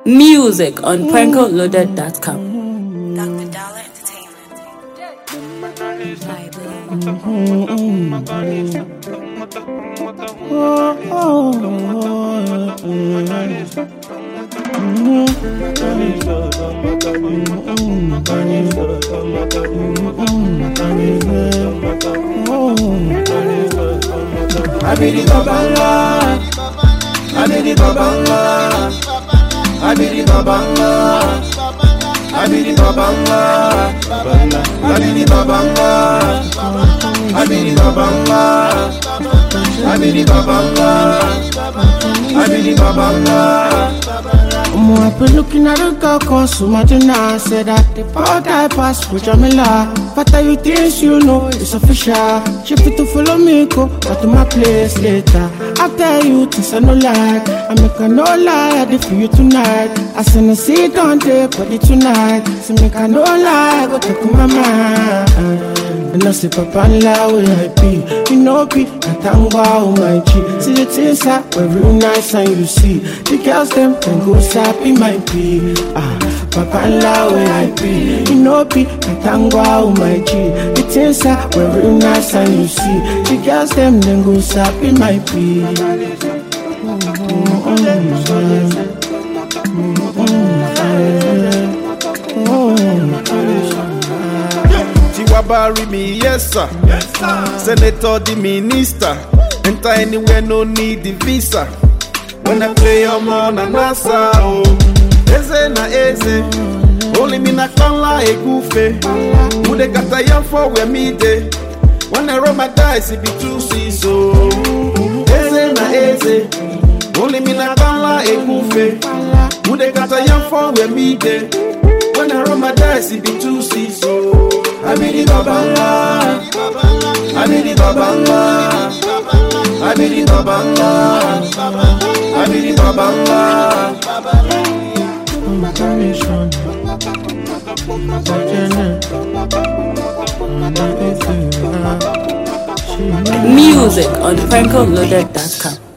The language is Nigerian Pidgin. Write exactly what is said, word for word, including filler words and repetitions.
Music on Pranko Loaded dot com. Doctor Dollar Entertainment. I be the babanga, I be the babanga, I be the babanga, I be the babanga, I be the babanga, I be the babanga, I be the babanga, I be the babanga. I've been looking at the girl cause so much and I said that the part I pass with Jamila. But you things you know it's official. She fit to follow me, go back to my place later. I tell you things I no like. I make a no lie, I for you tonight. I send a seat on the body tonight. So make a no lie, go take my mind. And I say, Papa, la where I be. You know, be a tangwa on my cheek. See the things I were real nice and you see. The girls, them, can go sappy, might be. Ah, Papa, la where I be. You know, be a tangwa on my cheek. The things I were real nice and you see. The girls, them, then go sappy, might be. Bury me, yes sir. Yes, sir. Senator, the minister. Enter anywhere, no need the visa. When I play, I'm on a NASA. Oh, eze na eze. Only me na kanla e gufe. Who they got a young for where me day. When I roll my dice, it be two seas. So, eze na eze. Only me na kanla e gufe. Who they got a young for where me day. When I roll my dice, it be two seas. So, I be the babanga, I be the babanga, I be the babanga, I be the babanga. Music on Pranko Loaded dot com.